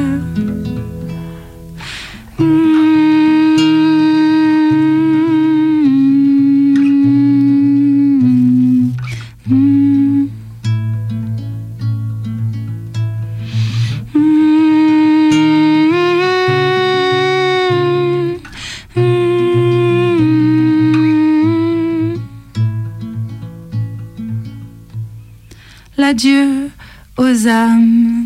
l'adieu aux âmes.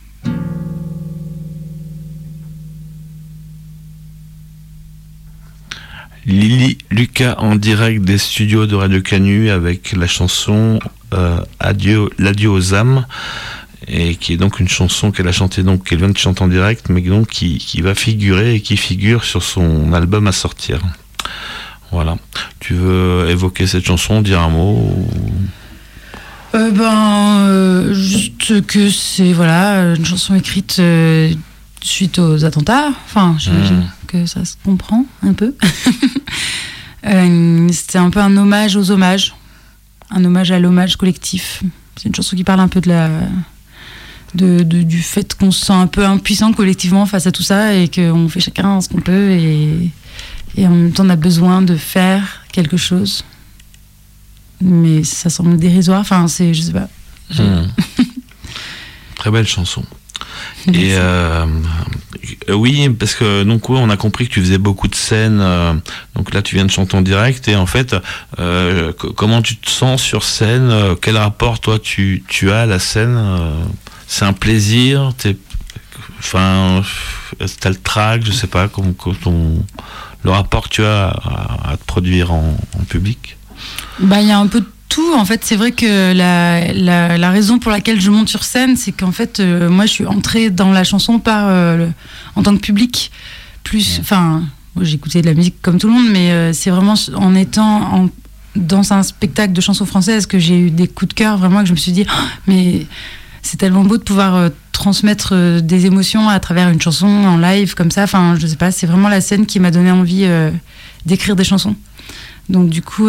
Lily Lucas en direct des studios de Radio Canu avec la chanson l'adieu aux âmes, et qui est donc une chanson qu'elle a chantée, donc qu'elle vient de chanter en direct, mais donc qui va figurer et qui figure sur son album à sortir. Voilà. Tu veux évoquer cette chanson, dire un mot juste que c'est une chanson écrite suite aux attentats. Enfin, j'imagine que ça se comprend un peu. C'était un peu un hommage aux hommages, un hommage à l'hommage collectif. C'est une chanson qui parle un peu du fait qu'on se sent un peu impuissant collectivement face à tout ça et qu'on fait chacun ce qu'on peut et en même temps on a besoin de faire quelque chose. Mais ça semble dérisoire. Enfin, je sais pas. Très belle chanson. Et oui, parce que donc on a compris que tu faisais beaucoup de scènes. Donc là, tu viens de chanter en direct. Et en fait, comment tu te sens sur scène? Quel rapport toi tu as à la scène? C'est un plaisir? T'as le trac? Je sais pas. Le rapport que tu as à te produire en public? Il y a un peu de tout. En fait, c'est vrai que la raison pour laquelle je monte sur scène, c'est qu'en fait, moi, je suis entrée dans la chanson en tant que public. J'écoutais de la musique comme tout le monde, mais c'est vraiment en étant dans un spectacle de chansons françaises que j'ai eu des coups de cœur, vraiment, que je me suis dit, mais c'est tellement beau de pouvoir transmettre des émotions à travers une chanson en live, comme ça. Enfin, je sais pas, c'est vraiment la scène qui m'a donné envie d'écrire des chansons. Donc du coup,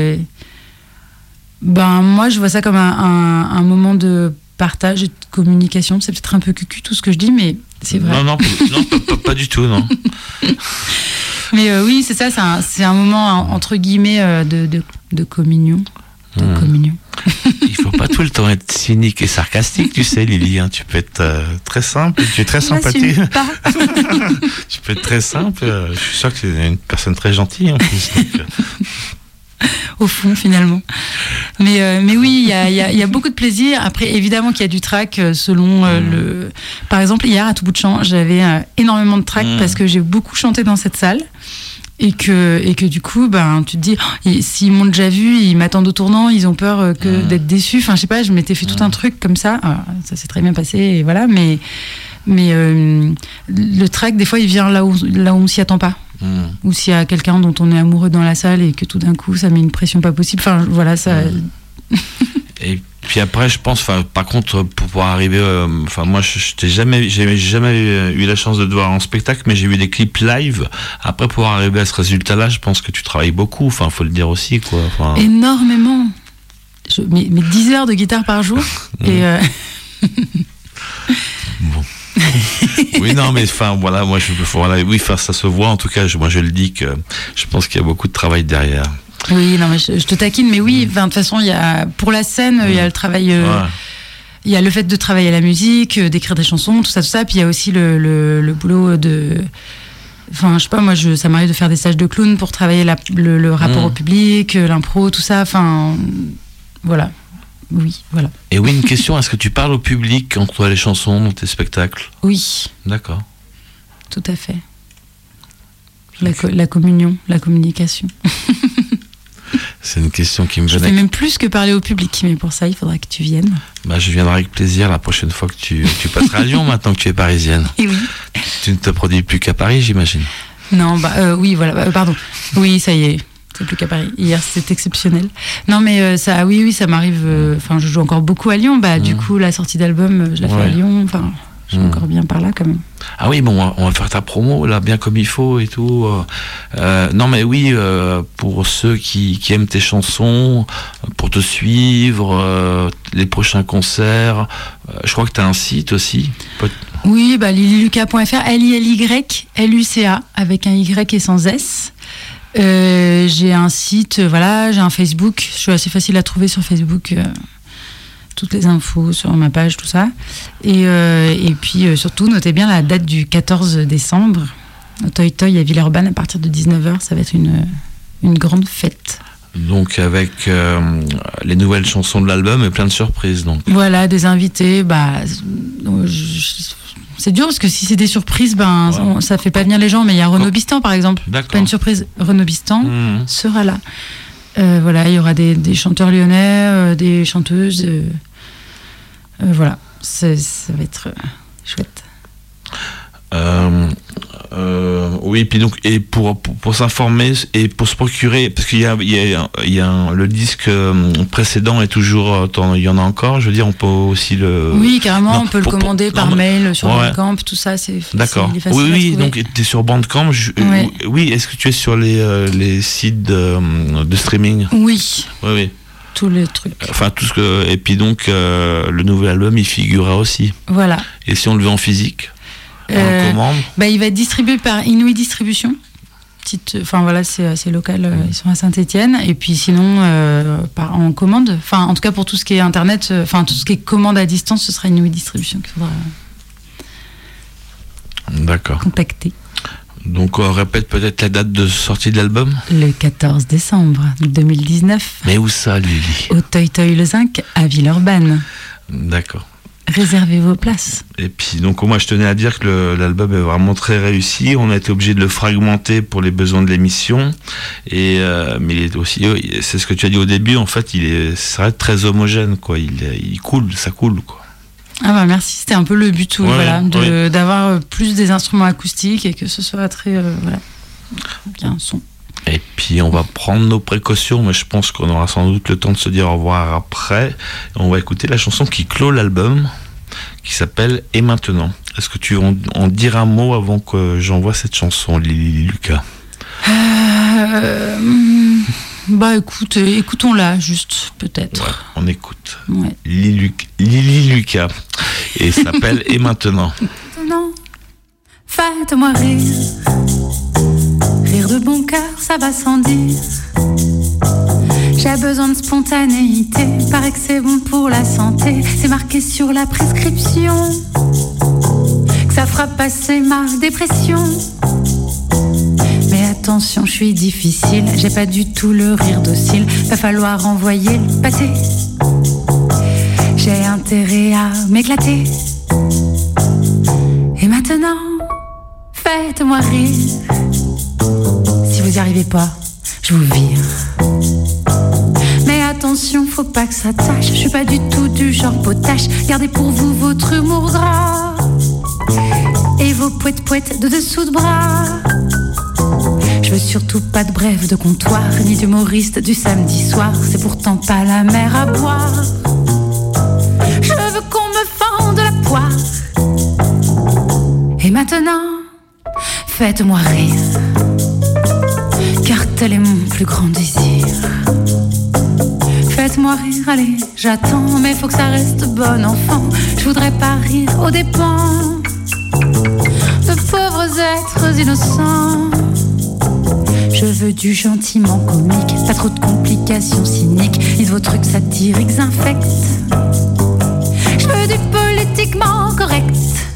moi je vois ça comme un moment de partage et de communication. C'est peut-être un peu cucu tout ce que je dis, mais c'est vrai. Non, pas du tout, non. Mais oui, c'est ça, c'est un moment entre guillemets de communion. Communion. Il faut pas tout le temps être cynique et sarcastique, tu sais, Lily. Tu peux être très simple, tu es très sympathique. Tu peux être très simple. Je suis sûr que tu es une personne très gentille en plus. Donc, au fond, finalement. Mais oui, il y a beaucoup de plaisir. Après, évidemment qu'il y a du trac selon le. Par exemple, hier à tout bout de champ, j'avais énormément de trac parce que j'ai beaucoup chanté dans cette salle. Et que du coup, tu te dis, s'ils m'ont déjà vu, ils m'attendent au tournant, ils ont peur d'être déçus. Enfin, je sais pas, je m'étais fait tout un truc comme ça. Alors, ça s'est très bien passé, et voilà. Mais le trac, des fois, il vient là où on s'y attend pas. Ou s'il y a quelqu'un dont on est amoureux dans la salle et que tout d'un coup, ça met une pression pas possible. Enfin, voilà, ça. Et puis après, je pense, par contre, pour pouvoir arriver, moi, j'ai jamais eu la chance de te voir en spectacle, mais j'ai vu des clips live. Après, pouvoir arriver à ce résultat-là, je pense que tu travailles beaucoup. Enfin, faut le dire aussi, quoi. Énormément. Mais 10 heures de guitare par jour. Et bon. Oui, non, mais voilà, moi, ça se voit. En tout cas, moi, je le dis que je pense qu'il y a beaucoup de travail derrière. Oui, non, mais je te taquine, mais oui, de toute façon, il y a, pour la scène, il y a le travail, il y a le fait de travailler à la musique, d'écrire des chansons, tout ça, puis il y a aussi le boulot de. Enfin, je sais pas, moi, ça m'arrive de faire des stages de clown pour travailler le rapport au public, l'impro, tout ça, enfin, voilà. Oui, voilà. Et oui, une question, est-ce que tu parles au public entre les chansons dans tes spectacles? Oui. D'accord. Tout à fait. La communion, la communication. C'est une question qui me venait. Je fais même plus que parler au public, mais pour ça, il faudra que tu viennes. Je viendrai avec plaisir la prochaine fois que tu passeras à Lyon, maintenant que tu es parisienne. Et oui. Tu ne te produis plus qu'à Paris, j'imagine. Non, oui, voilà, pardon. Oui, ça y est, c'est plus qu'à Paris. Hier, c'était exceptionnel. Non, mais ça, oui, ça m'arrive. Je joue encore beaucoup à Lyon. Du coup, la sortie d'album, je la fais à Lyon. Enfin, je suis encore bien par là, quand même. Ah oui, bon, on va faire ta promo, là, bien comme il faut et tout. Non, mais oui, pour ceux qui aiment tes chansons, pour te suivre, les prochains concerts, je crois que tu as un site aussi. Oui, lilyluca.fr, LILYLUCA, avec un Y et sans S. J'ai un site, j'ai un Facebook. Je suis assez facile à trouver sur Facebook. Toutes les infos sur ma page, tout ça. Et puis surtout, notez bien la date du 14 décembre au Toy Toy à Villeurbanne à partir de 19h. Ça va être une grande fête. Donc avec les nouvelles chansons de l'album et plein de surprises. Donc. Voilà, des invités. C'est dur parce que si c'est des surprises, ça fait pas venir les gens. Mais il y a Renaud Bistan par exemple. D'accord. Pas une surprise. Renaud Bistan sera là. Voilà, il y aura des chanteurs lyonnais, des chanteuses. Voilà, ça va être chouette. Oui, puis donc et pour s'informer et pour se procurer, parce qu'il y a le disque précédent est toujours, il y en a encore. Je veux dire, on peut aussi le. Oui, carrément, on peut le commander par mail sur Bandcamp, tout ça, c'est. D'accord. Oui, donc tu es sur Bandcamp. Oui, est-ce que tu es sur les sites de streaming? Oui. Oui. Tous les trucs. Enfin, tout ce que. Et puis donc, le nouvel album, il figurera aussi. Voilà. Et si on le veut en physique? On le commande. Il va être distribué par Inouï Distribution. Enfin voilà, c'est assez local. Ils sont à Saint-Étienne. Et puis sinon, en commande. Enfin, en tout cas pour tout ce qui est internet, tout ce qui est commande à distance, ce sera Inouï Distribution qu'il faudra contacter. Donc on répète peut-être la date de sortie de l'album. Le 14 décembre 2019. Mais où ça, Lily? Au Toy Toy Le Zinc à Villeurbanne. D'accord. Réservez vos places. Et puis donc moi je tenais à dire que l'album est vraiment très réussi. On a été obligé de le fragmenter pour les besoins de l'émission. Mais il est aussi, c'est ce que tu as dit au début, en fait ça reste très homogène, quoi. Il coule, ça coule, quoi. Ah merci, c'était un peu le but, d'avoir plus des instruments acoustiques et que ce soit très bien son. Et puis on va prendre nos précautions, mais je pense qu'on aura sans doute le temps de se dire au revoir après. On va écouter la chanson qui clôt l'album, qui s'appelle « Et maintenant ». Est-ce que tu veux en dire un mot avant que j'envoie cette chanson, Lily Lucas? Écoute, écoutons-la juste, peut-être. Ouais, on écoute. Ouais. Lily Lucas. Et ça s'appelle « Et maintenant ». Maintenant, faites-moi rire. Rire de bon cœur, ça va sans dire. J'ai besoin de spontanéité, paraît que c'est bon pour la santé. C'est marqué sur la prescription que ça fera passer ma dépression. Mais attention, je suis difficile, j'ai pas du tout le rire docile. Va falloir envoyer le pâté. J'ai intérêt à m'éclater. Et maintenant, faites-moi rire. Si vous y arrivez pas, je vous vire. Mais attention, faut pas que ça tâche. Je suis pas du tout du genre potache. Gardez pour vous votre humour gras et vos poètes-poètes de dessous de bras. Je veux surtout pas de brève de comptoir, ni d'humoriste du samedi soir. C'est pourtant pas la mer à boire. Je veux qu'on me fende la poire. Et maintenant, faites-moi rire, car tel est mon plus grand désir. Faites-moi rire, allez, j'attends, mais faut que ça reste bon enfant. Je voudrais pas rire aux dépens de pauvres êtres innocents. Je veux du gentiment comique, pas trop de complications cyniques, ni de vos trucs satiriques infects. Je veux du politiquement correct.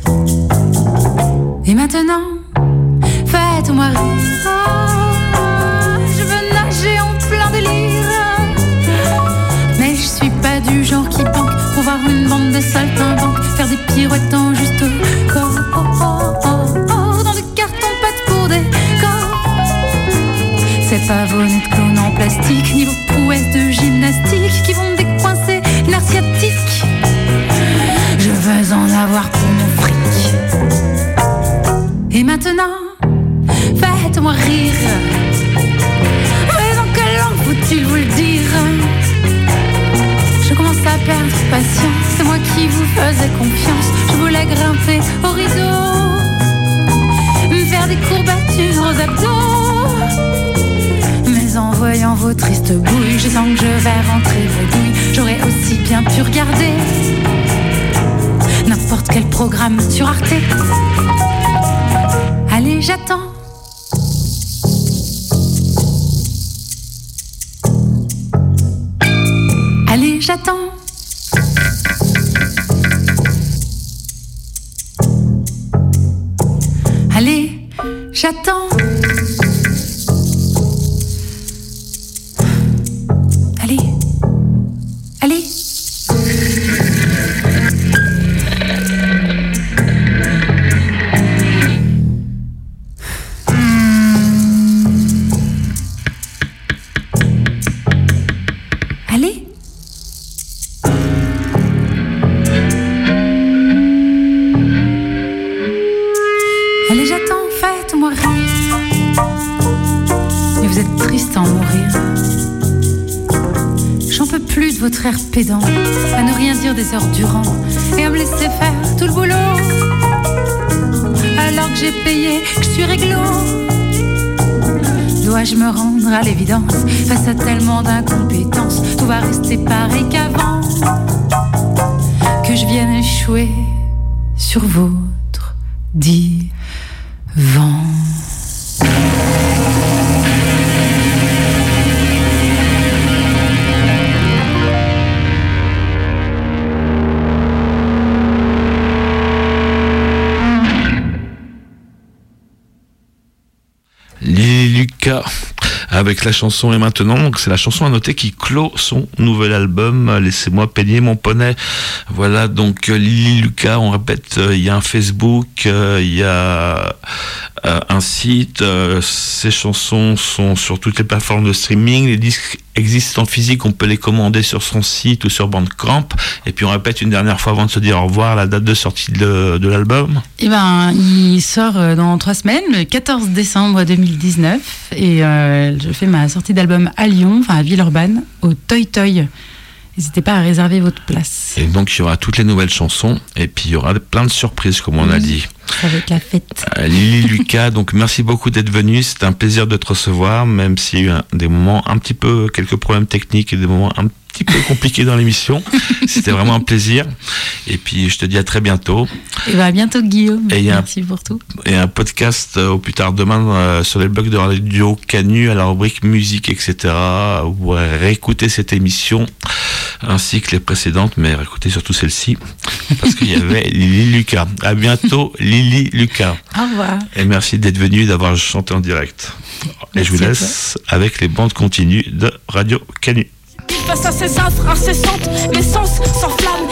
Et maintenant, faites-moi rire. Je veux nager en plein délire. Mais je suis pas du genre qui banque pour voir une bande de saltimbanques faire des pirouettes en juste corps. Dans du carton-pâte pour des corps. C'est pas vos nez de clown en plastique, ni vos prouesses de gymnastique qui vont me décoincer l'air sciatique. Je veux en avoir pour mon fric. Et maintenant, faites-moi rire. Mais en quelle langue faut-il vous le dire? Je commence à perdre patience. C'est moi qui vous faisais confiance. Je voulais grimper au rideau, me faire des courbatures aux abdos. Mais en voyant vos tristes bouilles, je sens que je vais rentrer vos douilles. J'aurais aussi bien pu regarder n'importe quel programme sur Arte. Allez, j'attends. Allez, j'attends. Allez, j'attends. air pédant, à ne rien dire des heures durant et à me laisser faire tout le boulot. Alors que j'ai payé, que je suis réglo, dois-je me rendre à l'évidence? Face à tellement d'incompétence, tout va rester pareil qu'avant. Que je vienne échouer sur votre divan. Lily Lucas avec la chanson Et maintenant, donc c'est la chanson à noter qui clôt son nouvel album Laissez-moi peigner mon poney. Voilà, donc Lily Lucas, on répète, il y a un Facebook, il y a un site, ces chansons sont sur toutes les plateformes de streaming, les disques existent en physique, on peut les commander sur son site ou sur Bandcamp. Et puis on répète une dernière fois avant de se dire au revoir la date de sortie de l'album. Eh ben, il sort dans 3 semaines, le 14 décembre 2019, et je fais ma sortie d'album à Lyon, enfin à Villeurbanne, au Toy Toy. N'hésitez pas à réserver votre place. Et donc il y aura toutes les nouvelles chansons et puis il y aura plein de surprises comme on a dit. Avec la fête. Lily Lucas, donc merci beaucoup d'être venue, c'était un plaisir de te recevoir, même s'il y a eu des moments un petit peu, quelques problèmes techniques et des moments un petit peu compliqués dans l'émission. C'était vraiment un plaisir. Et puis je te dis à très bientôt. Et à bientôt Guillaume. Merci pour tout. Et un podcast au plus tard demain sur les blogs de Radio Canu à la rubrique musique, etc. Vous pourrez réécouter cette émission ainsi que les précédentes, mais réécouter surtout celle-ci parce qu'il y avait Lily Lucas. À bientôt Lily Lucas. Au revoir. Et merci d'être venu et d'avoir chanté en direct. Et merci, je vous laisse avec les bandes continues de Radio Canu. Face à ces affres incessantes, mes sens s'enflamment